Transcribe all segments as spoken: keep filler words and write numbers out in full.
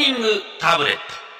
ニングタブレット。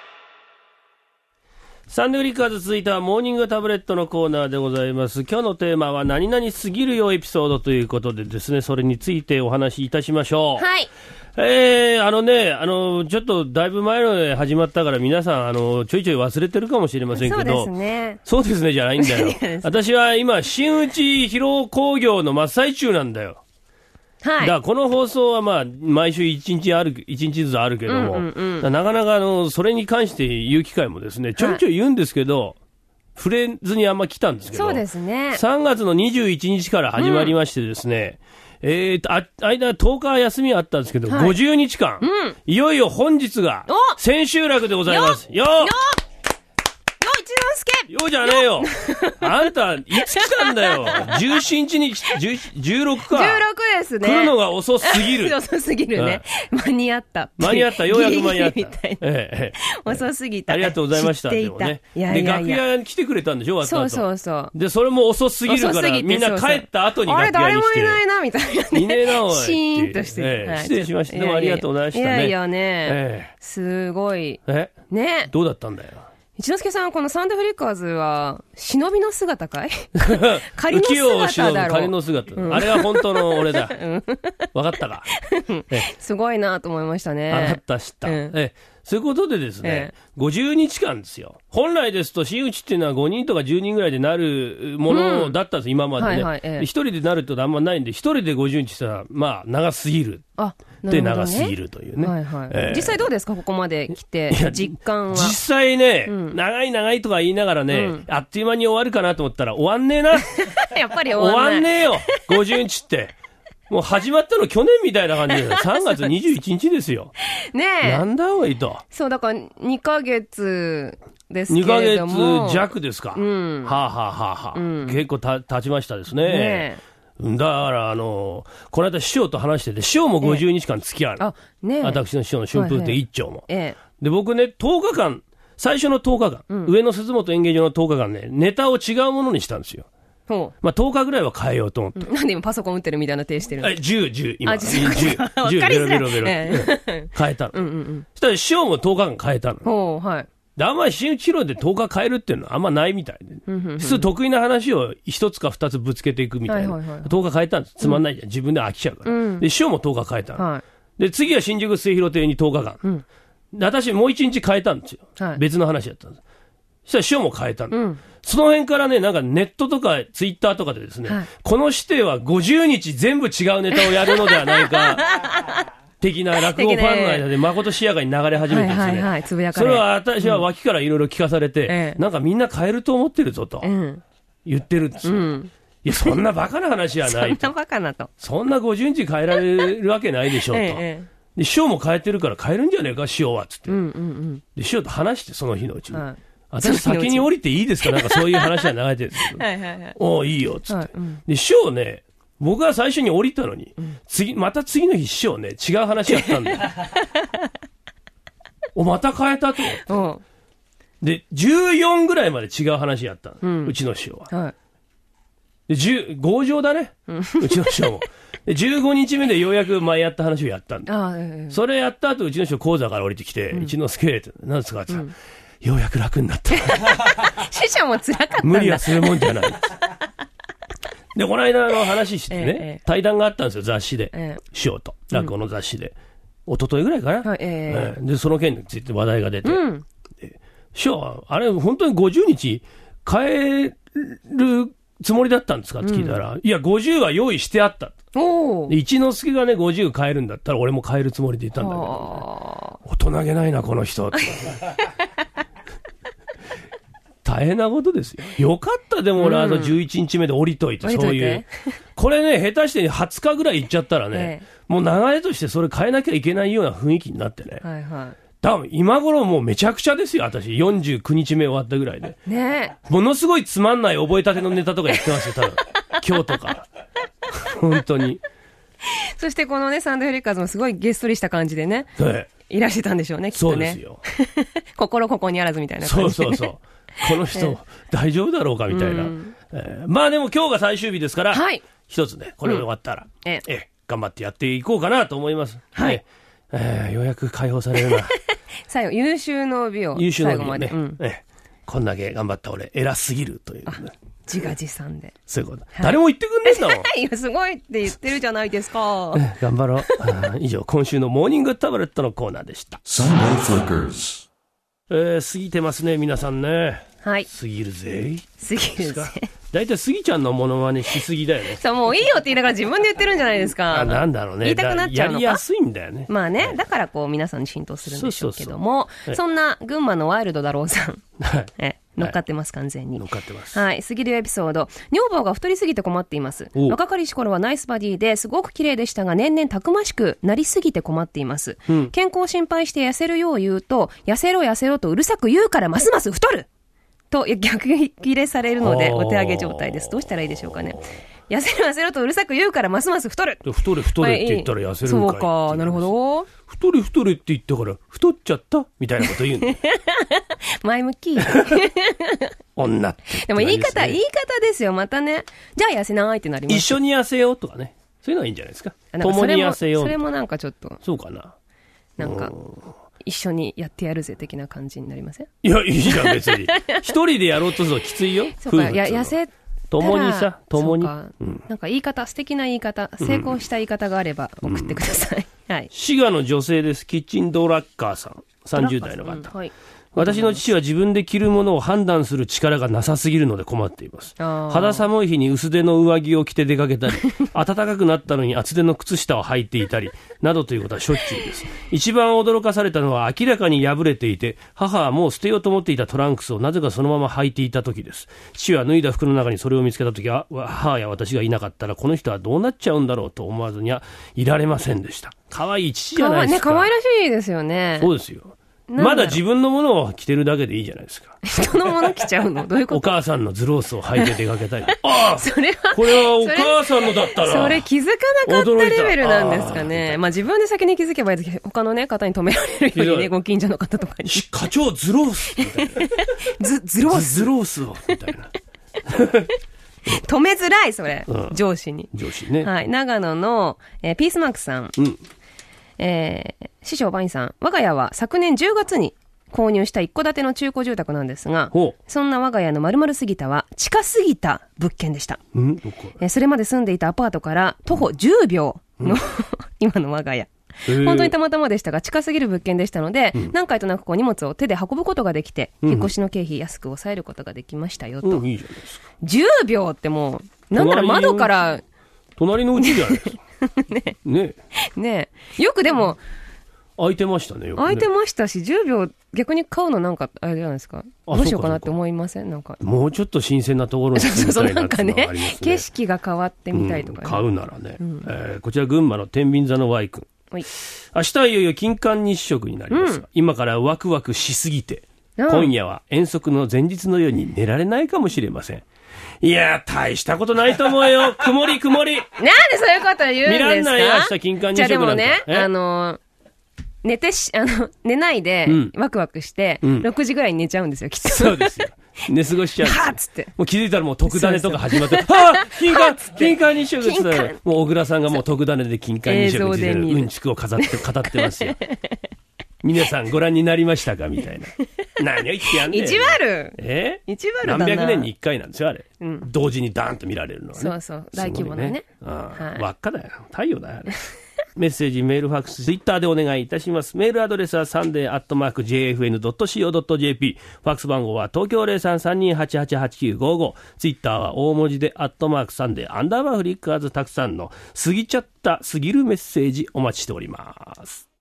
サンデーフリッカーズ続いてはモーニングタブレットのコーナーでございます。今日のテーマは何々すぎるよエピソードということでですね、それについてお話しいたしましょう。 はい。 えー、あのね、あの、ちょっとだいぶ前ので始まったから皆さん、あの、ちょいちょい忘れてるかもしれませんけど。 そうですね。 そうですねじゃないんだよ。私は今、新内披露興行の真っ最中なんだよ。はい。だからこの放送はまあ、毎週一日ある、一日ずつあるけども、うんうんうん、なかなかあの、それに関して言う機会もですね、ちょいちょい言うんですけど、はい、触れずにあんま来たんですけど、 そうですね。 さんがつのにじゅういちにちから始まりましてですね、うん、えーと、あ、間とおか休みあったんですけど、はい、ごじゅうにちかん、うん、いよいよ本日が千秋楽でございます。よっよっ一之輔ようじゃねえよ。あんた、いつ来たんだよ。じゅうしちにちに、じゅうろくか。 じゅうろくですね。 来るのが遅すぎる。 遅すぎるね。間に合った。 間に合った、ようやく間に合った。 ギリギリみたいな。ええ、遅すぎた。 ありがとうございました。 でもね。 いやいやいやで、楽屋に来てくれたんでしょ、 そうそうそう。 で、それも遅すぎるから、みんな帰った後に楽屋に来て。 あれ、誰もいないな、みたいなね。 いねえな、おい。 シーンとして。 ええ、失礼しました。でもありがとうございましたね。 いやいやね。すごい。 えねどうだったんだよ。 一之輔さん、このサンデーフリッカーズは、忍びの姿かい仮の姿だろ。 仮の姿、うん。あれが本当の俺だ。うん、分かったか。 すごいなと思いましたね。 あった知った。うん、えそういうことでですね、ええ、ごじゅうにちかんですよ。本来ですと、真打ちっていうのはごにんとかじゅうにんぐらいでなるものだったんです、うん、今までね。はいはいええ、ひとりでなるってあんまないんで、ひとりでごじゅうにちしたら、まあ、長すぎる。あで、長すぎるというね。はいはいえー、実際どうですか、ここまで来て、実感は。 実際ね、うん、長い長いとか言いながらね、うん、あっという間に終わるかなと思ったら、終わんねえな。 やっぱり終わんない。 終わんねえよ、ごじゅうにちって。もう始まったの去年みたいな感じで、さんがつにじゅういちにちですよ。 ねえ。 なんだおいと。 そう、だからにかげつですけれども。 にかげつじゃくですか。うん、はあ、はあはあはあ、うん、結構た経ちましたですね。ねだから、あの、この間師匠と話してて、師匠もごじゅうにちかん付き合う。あ、ね私の師匠の春風亭一丁も。はいはい、で、僕ね、とおかかん、最初のとおかかん、うん、上野鈴本演芸場のとおかかんね、ネタを違うものにしたんですよ。まあ、とおかぐらいは変えようと思って。 うん、なんで今パソコン打ってるみたいな手してるの？ え、じゅう、じゅう、今。じゅう、じゅう、ベロベロベロ。変えたの。うんうんうん。そしたら師匠もとおかかん変えたの。ほう、はい。で、あんまり真打ち披露でとおか変えるっていうのはあんまないみたいで。普通得意な話を一つか二つぶつけていくみたいな。とおか変えたんです。つまんないじゃん。自分で飽きちゃうから。うん、で、師匠もとおか変えたの。はい、で、次は新宿末広亭にとおかかん。うん、で、私もういちにち変えたんですよ。はい、別の話だったんです。そしたら師匠も変えたの。うん、その辺からね、なんかネットとかツイッターとかでですね、はい、この指定はごじゅうにち全部違うネタをやるのではないか。的な落語ファンの間でまことしやかに流れ始めてですね、はいはいはい、つぶやかれそれは私は脇からいろいろ聞かされて、うん、なんかみんな変えると思ってるぞと、うん、言ってるんですよ、うん、いやそんなバカな話はないとそんなバカなとそんなごじゅうにち変えられるわけないでしょうと、ええ、で師匠も変えてるから変えるんじゃねえか師匠はっつって、うんうんうん、で師匠と話してその日のうちに、はい、私先に降りていいですかなんかそういう話が流れてるんですけどはいはい、はい、おいいよっつって、はいうん、で師匠ね僕が最初に降りたのに、うん、次また次の日師匠ね違う話やったんだよおまた変えたと思ってでじゅうよんぐらいまで違う話やったの、うん、うちの師匠は、はい、でじゅう強情だね、うん、うちの師匠もでじゅうごにちめでようやく前やった話をやったんだ、ええ、それやった後うちの師匠講座から降りてきて、うん、一之輔って何ですかって言ったら、うん、ようやく楽になった師匠も辛かったんだ無理はするもんじゃないで、この間の話してね、ええ、対談があったんですよ、雑誌で。ええ、師匠と、落語の雑誌で。うん、一昨日ぐらいかな、えええ。で、その件について話題が出て。うん、師匠は、あれ、本当にごじゅうにち変えるつもりだったんですかって聞いたら、うん、いや、ごじゅうは用意してあった。おで一之輔がね、ごじゅう変えるんだったら、俺も変えるつもりでいたんだけど、ね、大人げないな、この人。大変なことですよ。よかったでも俺、うん、あのじゅういちにちめで降りといて、そういう。これね、下手してはつかぐらい行っちゃったらね、ええ、もう流れとしてそれ変えなきゃいけないような雰囲気になってね。はいはい。多分今頃もうめちゃくちゃですよ、私。よんじゅうくにちめ終わったぐらいで。ねものすごいつまんない覚えたてのネタとかやってますよ、多分。今日とか。本当に。 そしてこのね、サンドフリッカーズもすごいげっそりした感じでね。はい。いらしてたんでしょうね、きっとね。そうですよ。心ここにあらずみたいな感じで。そうそうそう。この人、えー、大丈夫だろうかみたいな、うんえー、まあでも今日が最終日ですから、はい、一つねこれ終わったら、うんえー、えー、頑張ってやっていこうかなと思います、はいえー、ようやく解放されるな最後、優秀の美を。 優秀の美をね。 最後まで。うん、 ええ、こんだけ頑張った俺、偉すぎるという、ね。 自画自賛で。 そういうこと。はい、誰も言ってくんねえんだもん。 いや、すごいって言ってるじゃないですか。 頑張ろう。以上、今週のモーニングタブレットのコーナーでした。 Sunday Flickers。 えー、過ぎてますね、皆さんね。 はい。 過ぎるぜ。 過ぎるぜ。 だいたいスギちゃんのモノマネしすぎだよね。 そう、もういいよって言いながら自分で言ってるんじゃないですか。 あ、なんだろうね。 言いたくなっちゃうのか。 やりやすいんだよね。 まあね、だからこう皆さんに浸透するんでしょうけども、そうそうそう、そんな群馬のワイルドだろうさん。はい。え乗っかってます、完全に。 乗っかってます。 はい。過ぎるエピソード。女房が太りすぎて困っています。若かりし頃はナイスバディですごく綺麗でしたが、年々たくましくなりすぎて困っています。うん、健康を心配して痩せるよう言うと、痩せろ痩せろとうるさく言うからますます太ると逆切れされるのでお手上げ状態です。どうしたらいいでしょうかね。痩せろ痩せろとうるさく言うからますます太る。 太れ太れって言ったら痩せるんかい。 そうか、なるほど。 太れ太れって言ったから太っちゃったみたいなこと言うの。 前向き。 女って、ね。 でも言い方、言い方ですよ、またね。じゃあ痩せないってなります。 一緒に痩せようとかね。そういうのはいいんじゃないですか。共に痩せよう。 それもなんかちょっと。 そうかな。 なんか。一緒にやってやるぜ的な感じになりません？ いや、いいじゃん、別に。一人でやろうとするときついよ。 そうか、や、痩せ、 共にさ、共に。 かうん、なんか言い方、素敵な言い方、成功した言い方があれば送ってください。うん、はい。 滋賀の女性です。キッチンドラッカーさん。さんじゅう代の方。うん、はい。私の父は自分で着るものを判断する力がなさすぎるので困っています。肌寒い日に薄手の上着を着て出かけたり、暖かくなったのに厚手の靴下を履いていたり、などということはしょっちゅうです。一番驚かされたのは明らかに破れていて、母はもう捨てようと思っていたトランクスをなぜかそのまま履いていた時です。父は脱いだ服の中にそれを見つけた時は、母や私がいなかったらこの人はどうなっちゃうんだろうと思わずにはいられませんでした。可愛い父じゃないですか。 かわいらしいですよね。 そうですよ。まだ自分のものを着てるだけでいいじゃないですか。 人のもの着ちゃうのどういうこと？ お母さんのズロースを履いて出かけたい。ああそれは、 これはお母さんのだったら。 それ気づかなかったレベルなんですかね。まあ自分で先に気づけばいいですけど、他のね、方に止められるようにね、ご近所の方とかに。 課長ズロースみたいな。 ズ、ズロースズロースを、みたいな。 止めづらい、それ。うん、上司に。 上司ね。 はい。長野の、えー、ピースマークさん。うん。えー、師匠バインさん。我が家は昨年じゅうがつに購入した一戸建ての中古住宅なんですが、そんな我が家の〇〇すぎたは近すぎた物件でした。 んどこえー、それまで住んでいたアパートから徒歩じゅうびょうの、うん、今の我が家。本当にたまたまでしたが近すぎる物件でしたので、うん、何回となくこう荷物を手で運ぶことができて、うん、引っ越しの経費安く抑えることができましたよと、 うん、いいじゃないですか。 じゅうびょうってもうなんなら窓から隣のうちじゃないですか。 ねねねよくでも空いてましたね。よくね空いてましたし、じゅうびょう逆に買うのなんかあれじゃないですか。どうしようかなって思いません？なんかもうちょっと新鮮なところに住みたいなっていうのがありますね。 ね景色が変わってみたいとか、ねうん、買うならね、うんえー、こちら群馬の天秤座の Y 君。明日はいよいよ金環日食になりますが、うん、今からワクワクしすぎて、うん、今夜は遠足の前日のように寝られないかもしれません。いや大したことないと思うよ。曇り曇り。なんでそういうこと言うんですか？ 見らんないよ明日金環日食なんか。じゃあでもね、 あのー寝てし、あの、寝ないで、うん、ワクワクして、うん、ろくじぐらいに寝ちゃうんですよ、きっと。 そうですよ。寝過ごしちゃうんですよ。 はぁっつって。 もう気づいたらもう特ダネとか始まって、はぁ金環金環日食って言ったら、もう小倉さんがもう特ダネで金環日食についてるうんちくを飾って、語ってますよ。皆さんご覧になりましたかみたいな。何を言ってやんねん。 一悪え一悪だな。 何百年に一回なんですよ、あれ。うん、同時にダーンと見られるのはね。 そうそう、大規模なね。ねうんはい、輪っかだよ。太陽だよ、あれ。メッセージ、メール、ファックス、ツイッターでお願いいたします。メールアドレスはサンデーアットマーク ジェイエフエヌドットシーオードットジェーピー。ファックス番号は東京 ゼロさんさんにーはちはちはちきゅうごご。ツイッターは大文字でアットマークサンデーアンダーバーフリッカーズたくさんの過ぎちゃった過ぎるメッセージお待ちしております。